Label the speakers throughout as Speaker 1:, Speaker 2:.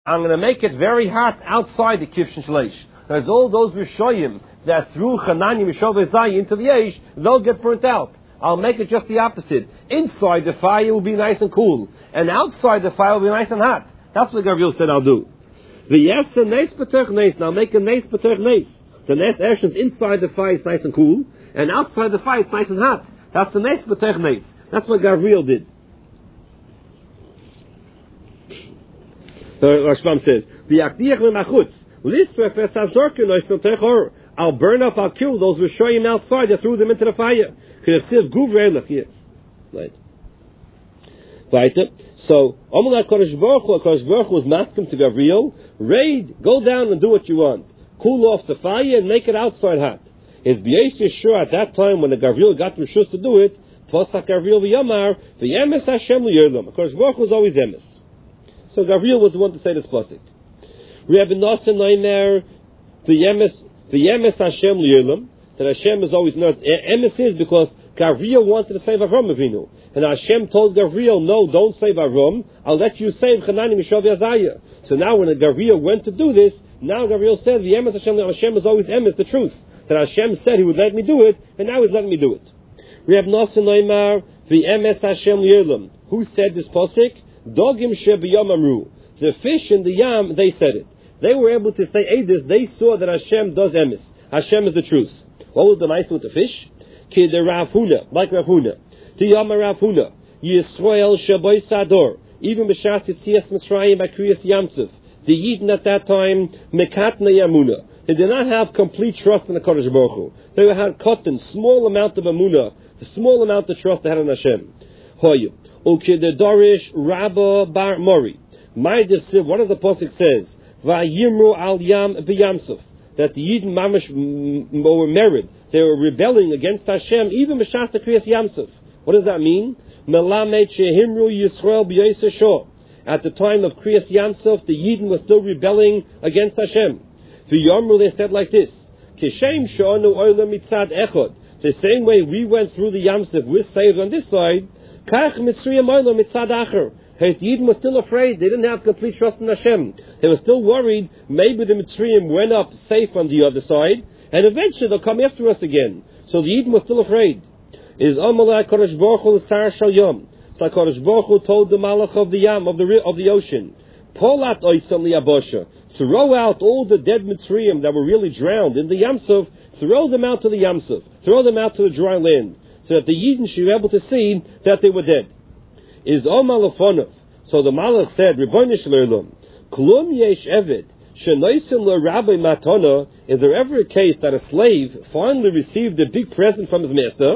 Speaker 1: I'm going to make it very hot outside the Kivshin Shleish. There's all those Rishoyim that threw Chanani Mishov Ezai into the Eish, they'll get burnt out. I'll make it just the opposite. Inside the fire will be nice and cool, and outside the fire will be nice and hot. That's what Gabriel said I'll do. The yes and nes patech nes. Now make a nes patech nes. The nes actions inside the fire is nice and cool, and outside the fire it's nice and hot. That's the nes patech nes. That's what Gabriel did. Rashbam says, I'll burn up, I'll kill those who show him outside that threw them into the fire. Right. So, Kodesh Baruch Hu was masking to Gabriel, raid, go down and do what you want. Cool off the fire and make it outside hot. His B'yesh Yeshua at that time when the Gabriel got Rishus to do it, Posach Gabriel v'yamar, v'yemes Hashem l'yerlam. Kodesh Baruch Hu was always emes. So Gabriel was the one to say this pasuk. Rabbi Nosson Naimer, v'yemes Hashem l'yerlam, that Hashem is always not. Emes is because Gabriel wanted to save Avram Avinu. And Hashem told Gabriel, no, don't save Avram. I'll let you save Chanani Mishav Yazayah. So now when Gabriel went to do this, now Gabriel said, v'yemes Hashem is always emes, the truth. That Hashem said He would let me do it, and now He's letting me do it. Rabbi Nosson Naimer, v'yemes Hashem l'yerlam. Who said this pasuk? Dogim shebiyam amru. The fish in the yam, they said it. They were able to say Edis, they saw that Hashem does emes. Hashem is the truth. What was the nice with the fish? Ki the Rav Huna, like Rav Huna. To Yama Rav Huna. Yisrael shaboy sador. Even b'shas Yitzias Mitzrayim by Kriyas Yamsuf. The Yidden at that time, Mekatna Yamuna. They did not have complete trust in the Kodesh Baruch Hu. They had cotton, small amount of Amunah, the small amount of trust they had in Hashem. Hoyu. Okay, the Dorish Rabba Bar Mori. My Desiv, one of the Pasuk says, Vayimru al Yam b'Yamsuf, that the Yidden Mamash were married. They were rebelling against Hashem, even b'Shas Kriyas Yamsuf. What does that mean? Melamed shehimru Yisrael b'Yoseh. At the time of Kriyas Yamsuf, the Yidden were still rebelling against Hashem. V'Yomru, they said like this, Kishem shonu olam mitzad echad. The same way we went through the Yamsuf, we're saved on this side. Kach Mitzrayim olam mitzad acher. The Yidden were still afraid. They didn't have complete trust in Hashem. They were still worried. Maybe the Mitzrayim went up safe on the other side, and eventually they'll come after us again. So the Yidden were still afraid. Is Amalai Kodesh Baruch Hu Sar Shal Yom. So Kodesh Baruch Hu told the Malach of the Yam, of the ocean, Polat Oisam Liyabosha, throw out all the dead Mitzrayim that were really drowned in the Yamsuf, throw them out to the Yamsuf, throw them out to the dry land, so that the Yidden should be able to see that they were dead. Is Omalafonov. So the Malach said, Ribbonish Lerlum, Klum Yesh Eved, Shenoisim Le Rabbi Matana, is there ever a case that a slave finally received a big present from his master,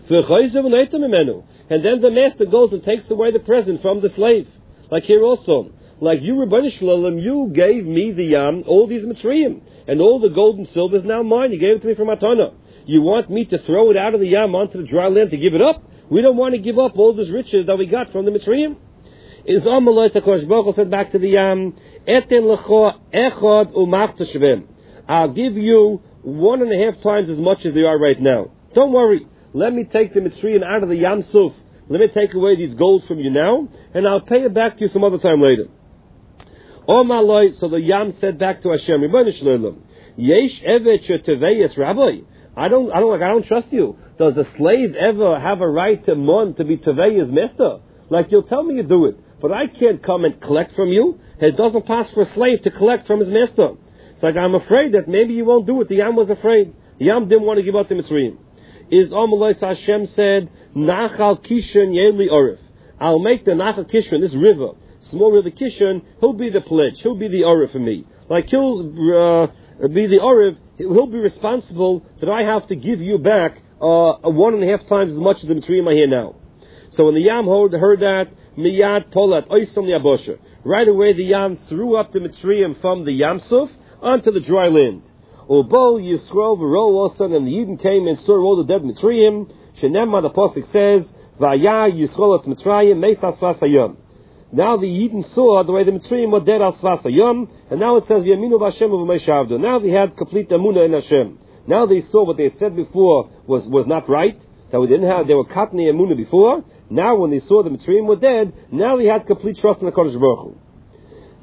Speaker 1: and then the master goes and takes away the present from the slave? Like here also, like you, Ribbonish Lerlum, you gave me the Yam, all these Mitzrayim, and all the gold and silver is now mine. You gave it to me from Matana. You want me to throw it out of the Yam onto the dry land to give it up? We don't want to give up all these riches that we got from the Mitzrayim. Is Amalai Kodesh Baruch Hu said back to the Yam, Eten lecho echad umachta shvem. I'll give you 1.5 times as much as they are right now. Don't worry. Let me take the Mitzrayim out of the Yam Suf. Let me take away these golds from you now, and I'll pay it back to you some other time later. Amalai, so the Yam said back to Hashem, Ribbonish Lerlum, Yesh evet sheteveyes Rabbi. I don't trust you. Does a slave ever have a right to be Tevei's master? Like, you'll tell me you do it, but I can't come and collect from you. It doesn't pass for a slave to collect from his master. It's like, I'm afraid that maybe you won't do it. The Yam was afraid. The Yam didn't want to give up the Mitzrayim. Is Amalai Hashem said, Nachal Kishon Yeli Orif. I'll make the Nachal Kishon, this river, small river Kishon, he'll be the pledge. He'll be the Orif for me. Like, he'll be the Orif. He'll be responsible that I have to give you back 1.5 times as much as the Mitzrayim I hear now. So when the Yam heard that, Miyad Polat Oisam Yabosha, right away the Yam threw up the Mitzrayim from the Yamsuf onto the dry land. Ubo Yisrael v'ro Osan, and the Yidden came and saw all the dead Mitzrayim. Shenemma, the pasuk says, Vaya Yisrael as Mitzrayim Meisas Vasayam. Now the Yidden saw the way the Mitzrayim were dead as Vasayam, and now it says Yaminu Vashem Uv'Meishavdu. Now they had complete Amunah in Hashem. Now they saw what they said before was not right. That they were Katnei Amunah before. Now when they saw the Mitzrayim were dead, now they had complete trust in the Kodesh Baruch Hu. Yeah.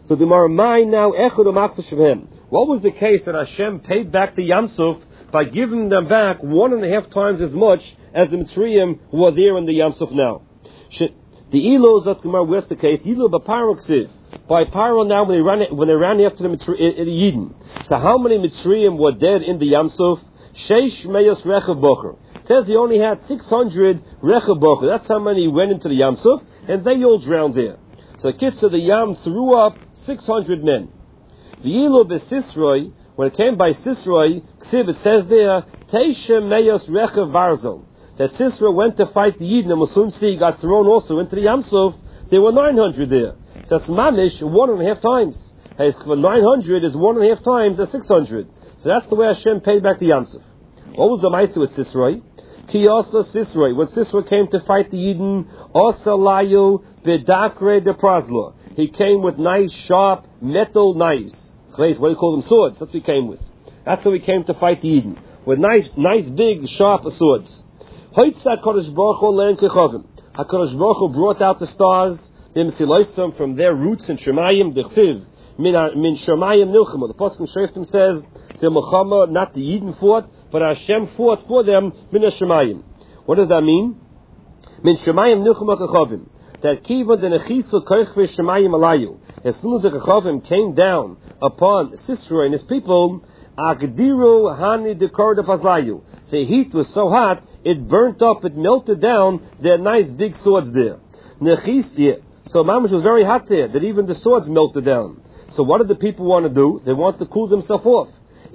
Speaker 1: So the Maramai now echad u'machzor shevhem. What was the case that Hashem paid back the Yamsuf by giving them back 1.5 times as much as the Mitzrayim who are there in the Yamsuf now? The Elo Zot Gemara, where's the case? Elo b'Paro Ksiv. By Paro now, when they ran after the Yidden. So how many Mitzrayim were dead in the Yamsuf? Sheish Meyos Rechav Bocher. It says he only had 600 Rechav Bocher. That's how many went into the Yamsuf, and they all drowned there. So Kitzur, the Yam threw up 600 men. V'yilu b'Sisroi, when it came by Sisroi, Ksiv, it says there, Teishem Meyos Rechav Barzel. That Sisra went to fight the Yidden, and Musunsi got thrown also into the Yamsuf. There were 900 there. So that's Mamish 1.5 times. 900 is 1.5 times as 600. So that's the way Hashem paid back the Yamsuf. What was the Ma'aseh with Sisroi? Ki also Sisroi, when Sisra came to fight the Yidden, also Layu B'Dakre de Prazla. He came with nice, sharp, metal knives. What do you call them? Swords. That's what he came with. That's how he came to fight the Yidden. With nice, big, sharp swords. HaKadosh Baruch Hu brought out the stars from their roots in Shemayim. Min Shemayim Nilchama. The Pasuk in Shoftim says the Milchama, not the Yidden fought, but Hashem fought for them. Min Shemayim. What does that mean? Min Shemayim Nilchama Kechavim. That Kiva the Nechisu Kochve Shemayim Alayu. As soon as the Kechavim came down upon Sisera and his people, Agdiru Hani Dekor de Pazlayu. The heat was so hot, it burnt up, it melted down their nice big swords there. So Mamash was very hot there, that even the swords melted down. So what did the people want to do? They want to cool themselves off.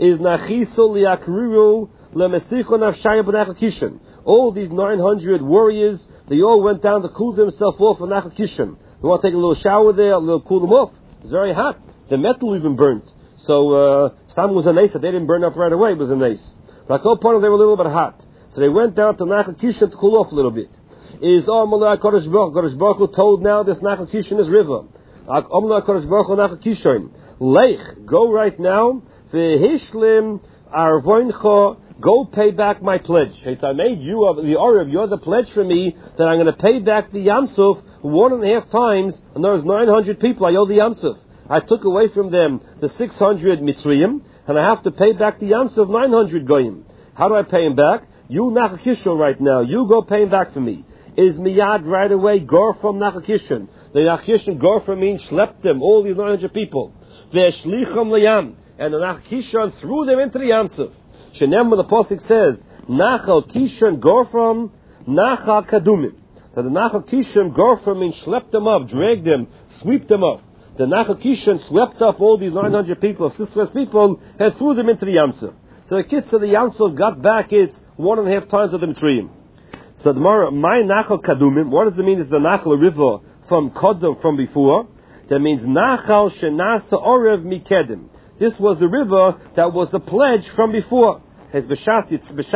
Speaker 1: All these 900 warriors, they all went down to cool themselves off on Nachal Kishan. They want to take a little shower there, a little cool them off. It's very hot. The metal even burnt. So Stam was a nace, they didn't burn up right away, it was a nace. Like all part of they were a little bit hot. So they went down to Nachal Kishan to cool off a little bit. Is Amalai Kodesh Baruch Hu told now this Nachal Kishan is river. Amalai Kodesh Baruch Hu Nachal Kishan. Lech, go right now. V'hishlim arvoincha, go pay back my pledge. He said, I made you the Oreb, you're the pledge for me that I'm going to pay back the Yamsuf 1.5 times, and there's 900 people I owe the Yamsuf. I took away from them the 600 Mitzrayim, and I have to pay back the Yamsuf 900 Goyim. How do I pay him back? You Nachal Kishan right now, you go pay him back for me. Is miyad right away, gor from Nachal Kishan. The Nachal Kishan gor from means schlepped them, all these 900 people. Ve'eshlicham liyam. And the Nachal Kishan threw them into the Yamsuf. Shenem, when the Pasuk says, Nachal Kishan gor from Nachal Kadumim. So the Nachal Kishan gor from means schlepped them up, dragged them, sweep them up. The Nachal Kishan swept up all these 900 people, Sisra's people, and threw them into the Yamsuf. So the kids of the Yamsuf got back its 1.5 times of the Mitzrayim. So the Mara, my Nachal Kadumim, what does it mean? It's the Nachal river from Kodom, from before. That means Nachal Shenasa Orev Mikedim. This was the river that was the pledge from before. As B'shas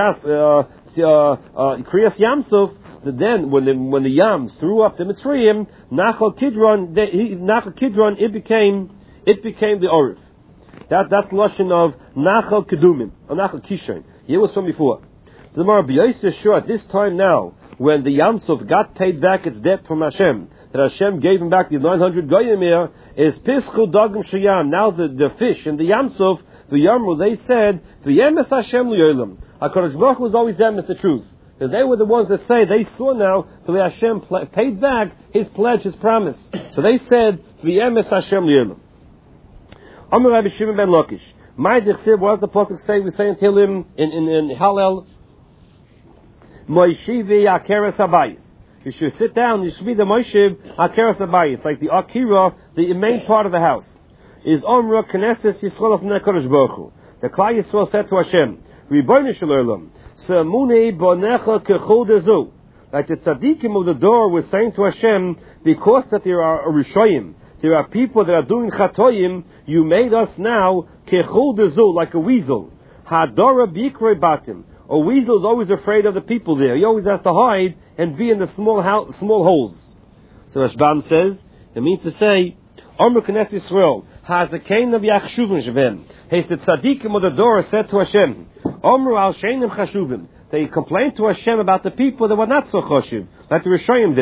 Speaker 1: Kriyas Yamsuf, then when the Yam threw up the Mitzrayim, Nachal Kidron, it became the Orev. That's the lashon of Nachal Kedumim, or Nachal Kishan. It was from before. So the Mara B'Yosef sure at this time now, when the Yamsuf got paid back its debt from Hashem, that Hashem gave him back the 900 Goyim here, is Pischu Dagim Shayam. Now the fish in the Yamsuf, the Yamru, they said, V'yemes Hashem L'yolam. HaKadosh Baruch Hu was always them, is the truth. Because they were the ones that say, they saw now, the way Hashem paid back his pledge, his promise. So they said, V'yemes Hashem L'yolam. Amar Rabbi Shimon ben Lakish. My Dechsib, what does the Pasuk say? We say in Tehillim, in Hallel, Moishivi Akeres Habayis. You should sit down, you should be the Moishiv Akeres Habayis, like the Akira, the main part of the house. Is Omra Knesset Yisrael of Nekadosh Baruch Hu. The Klal Yisrael said to Hashem, Ribono Shel Olam, Samuni Bonecha Kechol Dezu. Like the tzaddikim of the door was saying to Hashem, because that there are Rishoyim, there are people that are doing chatoyim, you made us now Kechol Dezu, like a weasel. Hadora Bikrei Batim. A weasel is always afraid of the people there. He always has to hide and be in the small holes. So Rashbam says, it means to say, Omer Knesset Yisrael, Hazakain of Yachshuvim Shavim. Hey, the tzaddikim of the door said to Hashem, Omer al Sheinim Chashuvim. They complained to Hashem about the people that were not so chashuv, like the Rishoyim then.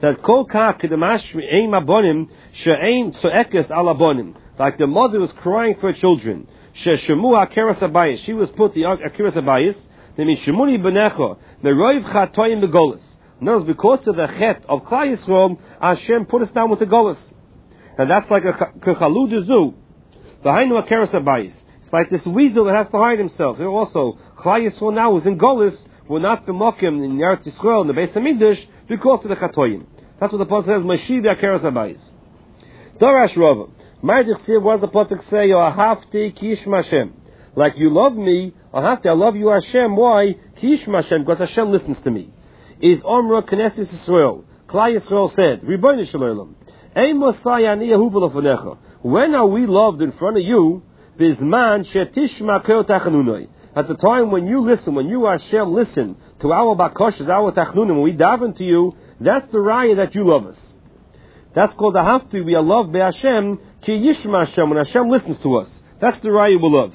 Speaker 1: that kol kach kedamash ein abonim she'ein tzoekes al abonim. Like the mother was crying for her children. She'shemu akeres abayis. She was put the akeres abayis. That means shemuni benecho meroiv chatoyim begolis. No, because of the chet of Klal Yisrael, Hashem put us down with the golis. And that's like a kechalu dezu. V'hainu akeres abayis. It's like this weasel that has to hide himself. Here also, Klal Yisrael now is in golis. Will not be mokim in Eretz Yisrael in the Beis Hamikdash because of the chatoyim. That's what the pasuk says. Mashiv akeres abayis. Darash Rava. Ma'adich Tzir, what does the pasuk say? Ahavti ki yishma Hashem. Like you love me, Ahavti, I love you Hashem. Why? Ki yishma Hashem, because Hashem listens to me. Is Omra Knesset Yisrael. Klal Yisrael said, Ribono shel olam, Ein Mosai ani ahuv lefanecha. When are we loved in front of you? Bizman shetishma kol tachanunoi. At the time when you listen, when you Hashem listen to our bakoshes, our tachnunim, when we daven to you, that's the raya that you love us. That's called ahavti. We are loved by Hashem. Ki yishma Hashem, when Hashem listens to us. That's the raya we're loved.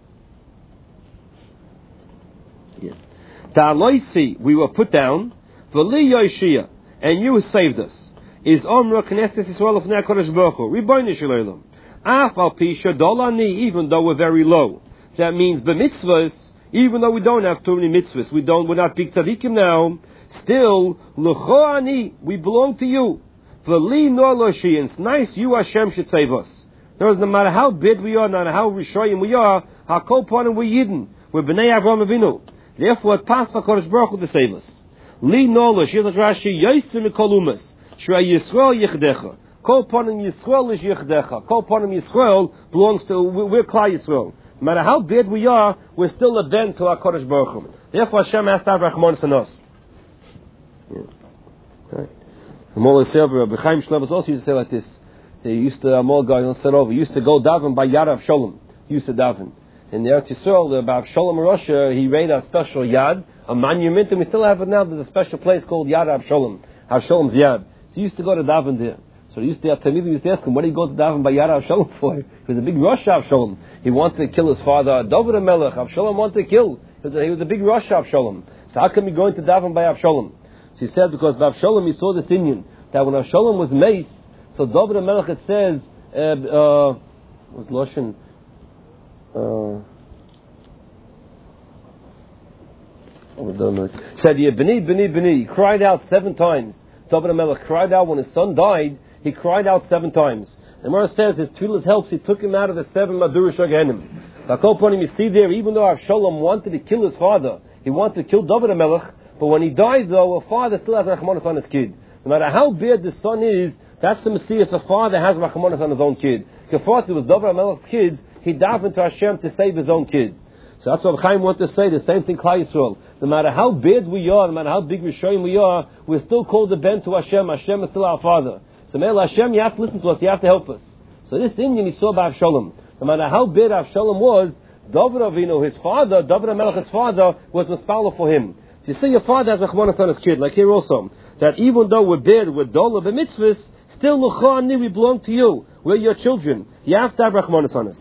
Speaker 1: Ta'aloisi, we were put down. V'li yoshia, and you saved us. Is Omra Knesset Yisrael of Kodesh Baruch Hu. Ribono shel olam. Af al pi shadolani, even though we're very low. That means the mitzvahs, even though we don't have too many mitzvahs, we're not big tzaddikim now, still, l'cho ani, we belong to you. V'li nor loshi, it's nice you Hashem should save us. No matter how big we are, no matter how rishoyim we are, how kol panim we're yidden, we're b'nei Avraham Avinu. Therefore it passed for Kodesh Baruch Hu to save us. Li nor loshi, here's Rashi, yoysim mikolumas, shrei Yisrael yichdecha. Kol panim Yisrael is yichdecha. Kol panim Yisrael belongs to, we're Klal Yisrael. No matter how bad we are, we're still a ben to our Kodesh Baruch Hu. Therefore Hashem has to have Rachmanis on us. The Mollah Silver, B'chaim Shlemus also used to say like this. They used to, Amol guy, don't start over, he used to go daven by Yad Avshalom. He used to daven. In the Eretz Yisrael, about Avshalom Russia, he made a special Yad, a monument, and we still have it now. There's a special place called Yad Avshalom. Avshalom's Yad. So he used to go to daven there. So he used to have Talmidim used to ask him, what did he go to daven by Yad Avshalom for? He was a big Rosh Avshalom. He wanted to kill his father, David HaMelech. Avshalom wanted to kill. He was a big Rosh Avshalom. So how come he going to daven by Avshalom? So he said, because by Avshalom he saw this Indian, that when Avshalom was maced, so David HaMelech, it says, was Loshen, said, B'ni, he cried out 7 times. David HaMelech cried out when his son died. He cried out 7 times. The Gemara says his tefillah helps. He took him out of the 7 Maduros Gehenim. You see there, even though Avshalom wanted to kill his father, he wanted to kill David HaMelech, but when he died, though, a father still has Rachmanis on his kid. No matter how bad the son is, that's the Messiah. A father has Rachmanis on his own kid. If it was David HaMelech's kids, he davened to Hashem to save his own kid. So that's what Chaim wants to say. The same thing, Klal Yisrael. No matter how bad we are, no matter how big Rishoyim we are, we're still called the ben to Hashem. Hashem is still our father. So, Mel Hashem, you have to listen to us. You have to help us. So this Indian he saw by Avshalom. No matter how bad Avshalom was, David Avinu, his father, David HaMelech's father, was Mispala for him. So you see, your father has Rachmanis on his kid. Like here also, that even though we're bad, we're dull of the mitzvahs, still L'chani, we belong to you. We're your children. You have to have Rachmanis on us.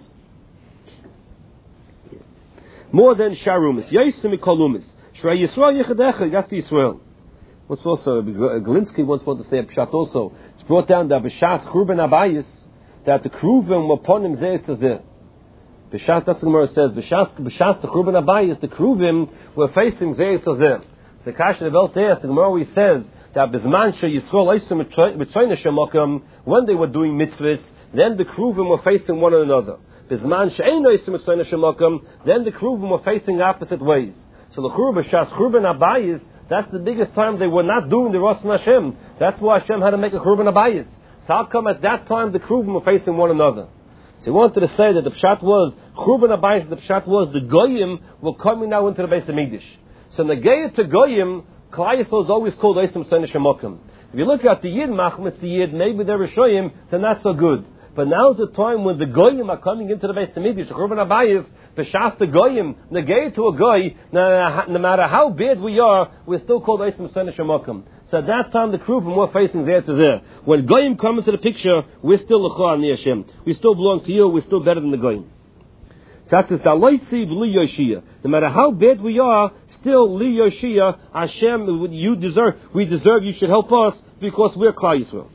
Speaker 1: More than Sharumis. Yosim Mikolumis. Shrei Yisrael Yechadecha. That's the Yisrael. What's also, Galinsky once wanted to say a pshat also. It's brought down that B'shas Churban Abayis, that the Kruvim were upon him Zeh Tzazeh. B'shas, that's what the Gemara says. B'shas the Churban Abayis, the Kruvim were facing Zeh Tzazeh. So Kasha Nebel Teas, the Gemara always says that B'zman She Yisrael Eisim B'tzoyne Shemakam, when they were doing mitzvahs, then the Kruvim were facing one another. B'zman She'ein Eisim B'tzoyne Shemakam, then the Kruvim were facing opposite ways. So the B'shas Churban Abayis, that's the biggest time they were not doing the Rasul Hashem. That's why Hashem had to make a Churban Abayis. So how come at that time the Kruvim were facing one another? So he wanted to say that the Pshat was, Churban Abayis, the Pshat was, the Goyim were coming now into the Beis HaMikdash. So Negayah to Goyim, Klal Yisrael is always called Eisim B'tzoyne Shemakam. If you look at the Yid, Machmas the Yid, maybe they're Rishoyim, they're not so good. But now's the time when the Goyim are coming into the Beis HaMikdash, the Churban Abayis, B'shas the Goyim, Negayah to a Goy, no matter how bad we are, we're still called Eisim B'tzoyne Shemakam. So at that time the Kruvim were facing Zeh Tzazeh. When Goyim come into the picture, we're still L'chor Ani Hashem. We still belong to you, we're still better than the Goyim. So that is the Loisi B'li Yoshia. No matter how bad we are, still Li Yoshia, Hashem, we deserve, you should help us, because we're Klal Yisrael.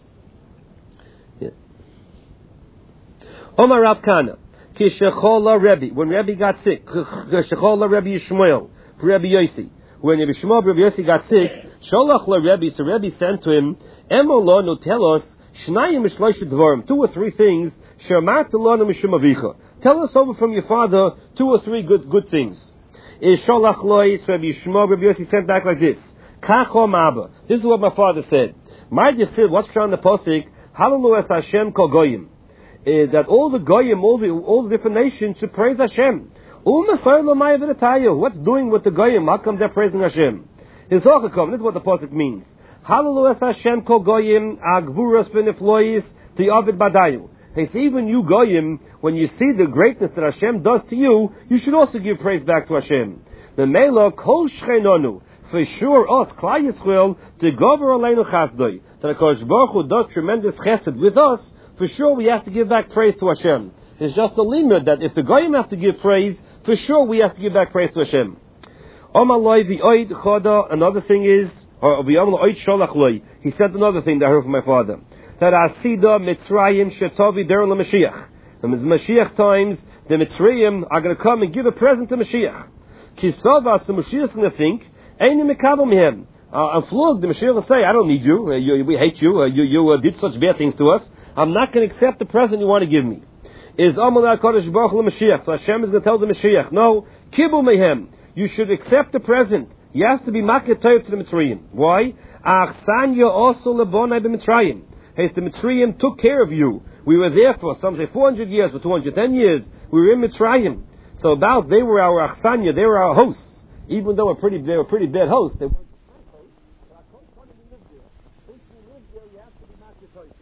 Speaker 1: Omar Rav Kana, Kishechola Rebbe, when Rebbe got sick, Kishechola Rebbe Yishmael, Rebbe Yossi, when Rebbe Shmuel, Rebbe Yossi got sick, Sholach la Rebbe, so Rebbe sent to him, Emolo no tell us, Shnayim Mishlosh Dvarim, 2 or 3 things, Shermat Lona Mishum Avicha. Tell us over from your father 2 or 3 good things. Sholach Lois, Rebbe Shmuel, Rebbe Yossi sent back like this. Kachom Abba. This is what my father said. My said, what's on the posik? Hallelu es Hashem kol goyim. That all the goyim, all the different nations should praise Hashem. What's doing with the goyim? How come they're praising Hashem? This is what the posuk means. Hallelu es Hashem kol goyim agvuras beneflois ti'avid badayu. Hey, so even you goyim, when you see the greatness that Hashem does to you, you should also give praise back to Hashem. The mela kol shchenonu. For sure, us, Klal Yisrael, to gover aleinu chasdoi, that HaKadosh Baruch Hu does tremendous chesed with us, for sure we have to give back praise to Hashem. It's just a limit that if the goyim have to give praise, for sure we have to give back praise to Hashem. Another thing is, he said another thing that I heard from my father, that Asida Mitzrayim Shetovi Der LaMashiach. In the Mashiach times, the Mitzrayim are going to come and give a present to Mashiach. Kisavas, the Mashiach is going to think, I'm flawed. The Mashiach will say, I don't need you. We hate you. You did such bad things to us. I'm not going to accept the present you want to give me. Is Amalei HaKadosh Baruch Hu Mashiach. So Hashem is going to tell the Mashiach, no, Kibul Mehem. You should accept the present. You have to be Makeh Torah to the Mitzrayim. Why? Achsanya also lebonai b'Mitzrayim. Hey, the Mitzrayim took care of you. We were there for, some say 400 years, or 210 years. We were in Mitzrayim. So they were our Achsanya, they were our hosts. Even though they were pretty bad hosts, they weren't bad hosts. But our coach wanted to live there. Since you live there, you have to be Makeh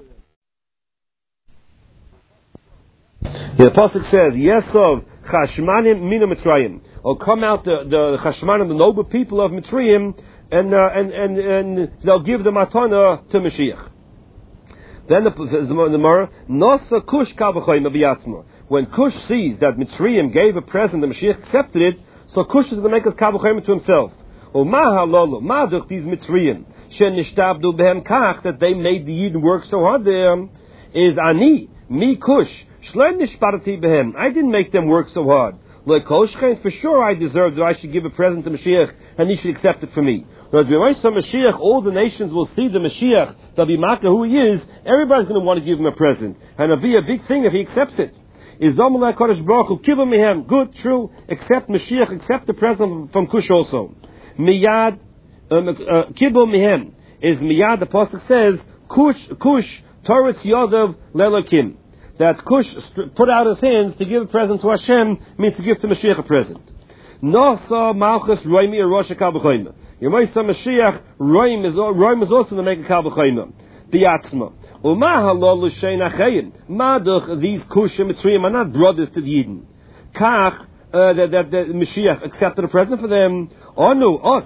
Speaker 1: Torah to them. The Apostle says, Yesov Chashmanim Mina Mitzrayim. Or come out the Chashmanim, the noble people of Mitzrayim, and they'll give the matana to Mashiach. Then the Gemara, Nosa Kush Kabachayim Abiyatzma. When Kush sees that Mitzrayim gave a present, the Mashiach accepted it, so Kush is going to make us Kabachayim to himself. O Mahalolo, Maduch these Mitzrayim, Shen Nishtabdu Behem Kach, that they made the Yidden work so hard there, is Ani, me Kush, Shleim Nishparati Behem. I didn't make them work so hard. Like Koshchein, for sure I deserve that I should give a present to Mashiach, and he should accept it for me. But as we wait for Mashiach, all the nations will see the Mashiach, they'll be Makeh who he is, everybody's going to want to give him a present. And it'll be a big thing if he accepts it. Is Amalei HaKadosh Baruch Hu Kibul Mehem, good, true, accept Mashiach, accept the present from Kush also. Miyad, Kibul Mehem, is Miyad, the Pasuk says, Kush, Toretz Yodav Lelakim. That Kush put out his hands to give a present to Hashem, means to give to Mashiach a present. Nosa Malchus Roimi Rosh HaKabachayim. Yemoisa Mashiach, Roim is also to make a Kabachayim. Biatzma. Umahalol L'shein Achayim. Maduch, these Kush and Mitzrayim are not brothers to the Yidden. Kach, that the Mashiach accepted a present for them. Onu, us,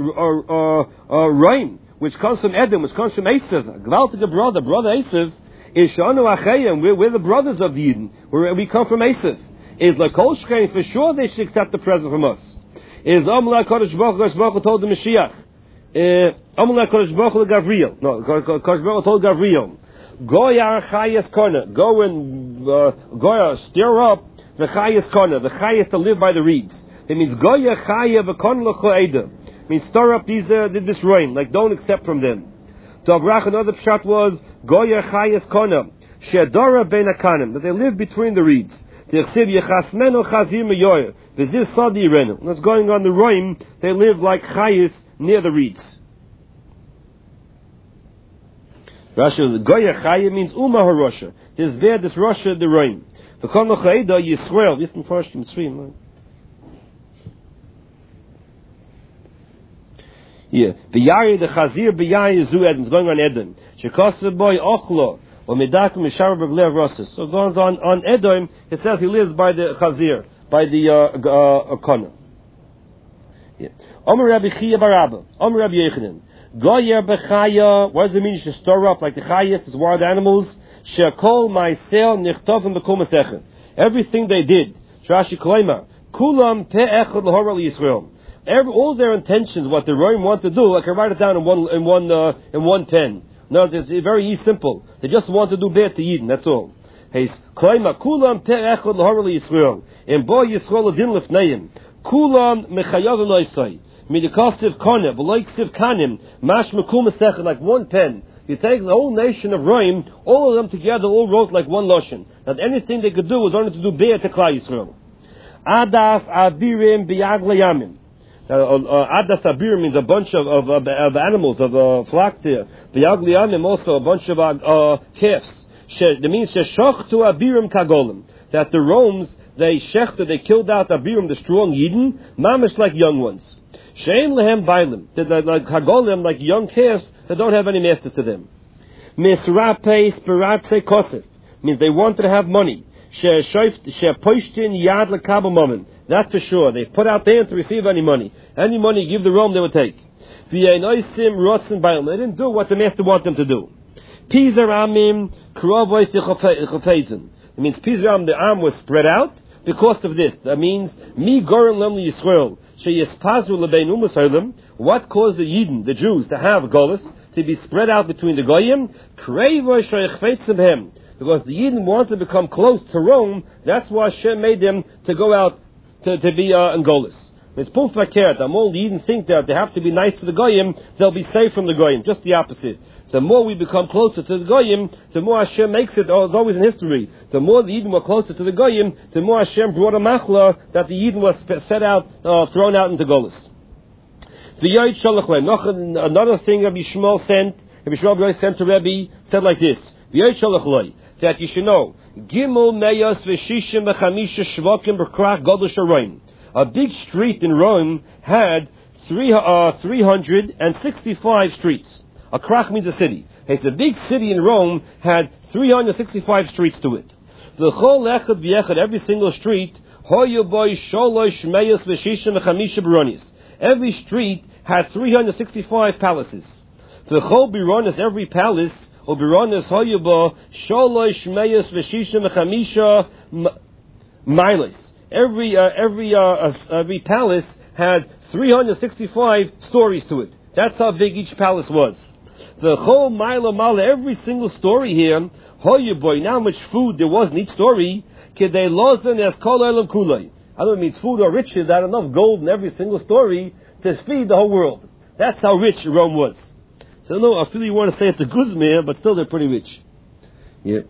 Speaker 1: Roim, which comes from Edom, which comes from Esav, Gvaltige brother Esav, is Shanu Achayim, we're the brothers of the Yidden. We come from Esav. Is L'kol Shchein, for sure they should accept the present from us. Is Amalei HaKadosh Baruch Hu told the Mashiach, Amalei HaKadosh Baruch Hu Gavriel, HaKadosh Baruch Hu told Gavriel, Goya Chayas Korna, go and Goya, stir up the Chayas Korna, the Chayas to live by the reeds. It means Goya Chaya v'Korna l'cho Eda. It means stir up this rain, like don't accept from them. To Avrach, another pshat was Goya Chayas Korna, Shedora ben Akanim, that they live between the reeds. That's going on the Roim, they live like Chayis near the reeds. Rashi, Goya Chaya means Uma HaRosha. There's there, this Rosha, the Roim. The Korna Chayda Yisrael, listen first in Mitzrayim. Yeah, the Yari, the Chazir, B'Yari, Zu Eden, it's going on Eden. Shekasa boy Ochlo. So it goes on Edom, it says he lives by the Chazir, by the Kona. Omer Rabbi Chia Barabba, Omer Rabbi Yechanan, Goyer Bechaya, what does it mean to stir up like the Chayas, the wild animals? Shekol Ma'aseh Nichtovim B'Kol Masechet. Everything they did, Rashi Kloima, Kulam Pe'echad L'Hora L'Yisrael. all their intentions, what the Roim want to do, I can write it down in one pen. No, it's very simple. They just want to do bad to Yidden, that's all. Kloima, kulam te'echad l'hara Yisrael. In bo Yisrael adin lefneim. Kulam mechayav loisai. Midikostiv konev, v'loiksiv kanim, mash mekum mesechet, like one pen. You take the whole nation of Roim, all of them together, all wrote like one lashon. That anything they could do was only to do bad to Klal Yisrael. Adas abirim biyag layamim. Adas abirim means a bunch of animals, of flock there. Biyag layamim also a bunch of calves. That means sheshachtu abirim kagolim. That the Romes, they killed out abirim, the strong Yidden, mamish like young ones. Shein lehem bailim, like hagolim, like young calves that don't have any masters to them. Misrape spiratse kosef means they wanted to have money. That's for sure. They put out there to receive any money. Any money, give the Rome, they would take. They didn't do what the master wanted them to do. It means Pizaram, the arm was spread out because of this. That means what caused the Yidden, the Jews, to have Golus, to be spread out between the Goyim? Because the Yidden wanted to become close to Rome, that's why Hashem made them to go out to be in Golus. It's pum fakert. The more the Yidden think that they have to be nice to the Goyim, they'll be safe from the Goyim. Just the opposite. The more we become closer to the Goyim, the more Hashem makes it. Oh, it's always in history. The more the Yidden were closer to the Goyim, the more Hashem brought a machla that the Yidden was set out, thrown out into Golus. Another thing Rabbi Shmuel sent to Rebbe, said like this: that you should know, Gimel Meyas v'Shishim v'Chamisha Shvakim b'Krach Godesh Roim. A big street in Rome had 365 streets. A krach means a city. It's a big city in Rome had 365 streets to it. V'chol echad v'echad, every single street, hoyu boy sholosh meyas v'shishim v'chamisha baronis. Every street had 365 palaces. V'chol bironis, every palace, or bironis hoyu bo sholosh meyas v'shishim v'chamisha milas. Every palace had 365 stories to it. That's how big each palace was. The whole mile, every single story here, hoyu boy, now how much food there was in each story, kedei lozen as kol elam kulay. I don't know if it means food or riches, that enough gold in every single story to feed the whole world. That's how rich Rome was. So no, I feel you want to say it's a guzmir, but still they're pretty rich. Yeah.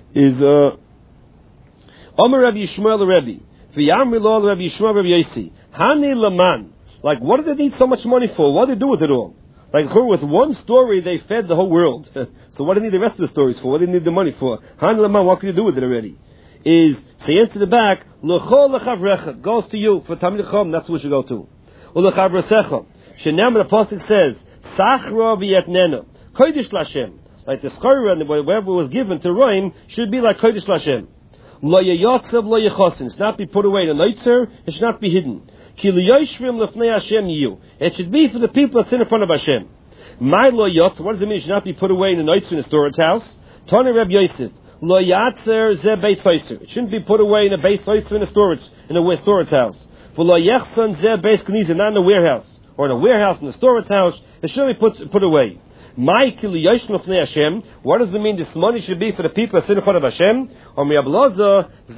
Speaker 1: Omer Rabbi Yishmael Rebbe. V'yamri lo Rabbi Yishmael Rabbi Yosi. Hani laman. Like, what do they need so much money for? What do they do with it all? Like, with one story, they fed the whole world. So what do they need the rest of the stories for? What do they need the money for? Hani laman, what can you do with it already? Say into the back, l'chol l'chavrecha, goes to you. For Tamid Chom, that's what you go to. U'lechavresecha. Shenem, the Apostle says, Sachra v'yetnena. Kodesh Lashem. Like the Skora and whatever was given to Rome should be like Kodesh Lashem. Lo yayotzav lo yechosin. It's not be put away in a noitzer. It should not be hidden. Ki liyoshvim lefnei Hashem yiyu. It should be for the people that sit in front of Hashem. My lo yotzav. What does it mean? It should not be put away in a noitzer in a storage house. Tony Reb Yosef. Lo yatzer ze beis soiser. It shouldn't be put away in a beis soiser in a storage house. For lo yechson ze beis kniza, not in a warehouse or in a warehouse in a storage house. It shouldn't be put away. What does it mean this money should be for the people that sit in front of Hashem? Or